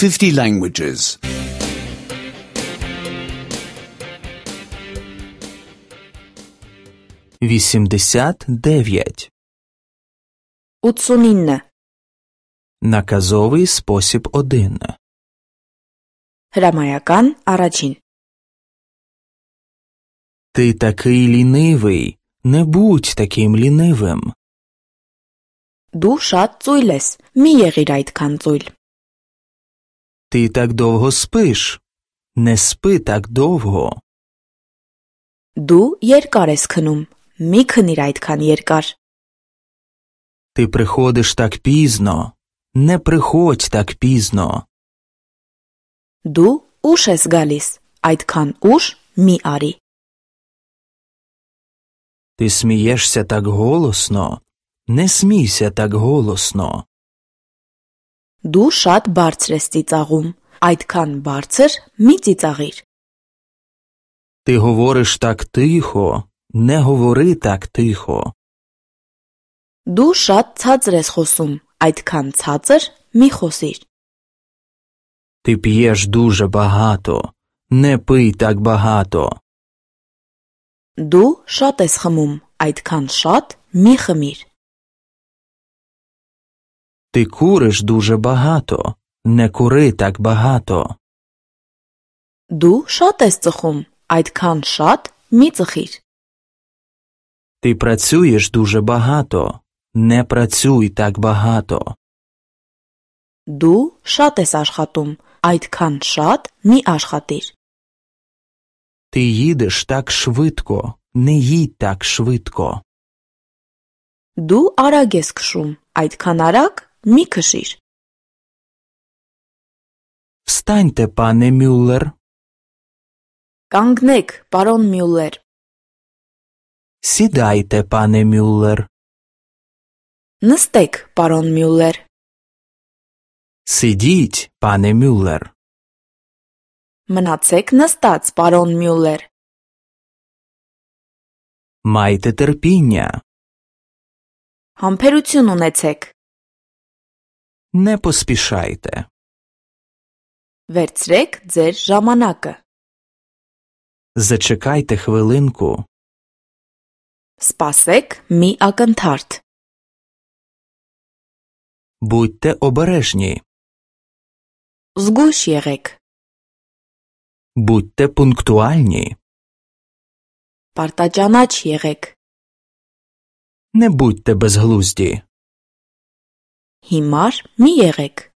50 languages. 89. 89. Наказовий спосіб 1. Հրամայական առաջին. Ти такий лінивий. Не будь таким лінивим. Դու շատ ծույլ ես, մի եղիր այդքան ծույլ. Ти так довго спиш. Не спи так довго. Դու երկար ես քնում, մի քնիր այդքան երկար. Ти приходиш так пізно. Не приходь так пізно. Դու ուշ ես գալիս, այդքան ուշ մի արի. Ти смієшся так голосно. Не смійся так голосно. Դու շատ բարձր ես ծիծաղում, այդքան բարձր մի ծիծաղիր. Ти говориш так тихо. Не говори так тихо. Դու շատ ցածր ես խոսում, այդքան ցածր մի խոսիր. Ти п'єш дуже багато. Не пий так багато. Դու շատ ես խմում, այդքան շատ մի խմիր. Ти куриш дуже багато. Не кури так багато. Դու շատ ես ծխում, այդքան շատ մի ծխիր. Ти працюєш дуже багато. Не працюй так багато. Դու շատ ես աշխատում, այդքան շատ մի աշխատիր. Ти їдеш так швидко. Не їдь так швидко. Դու արագ ես քշում, այդքան արագ մի քշիր. Встаньте, пане Мюллер. Կանգնեք, պարոն Մյուլլեր. Сідайте, пане Мюллер. Նստեք, պարոն Մյուլլեր. Сидіть, пане Мюллер. Մնացեք նստած, պարոն Մյուլլեր. Майте терпіння. Համբերություն ունեցեք. Не поспішайте. Վերցրեք ձեր ժամանակը. Зачекайте хвилинку. Սպասեք մի ակնթարթ. Будьте обережні. Զգույշ եղեք. Будьте пунктуальні. Պարտաճանաչ եղեք. Не будьте безглузді. Հիմար մի եղեք.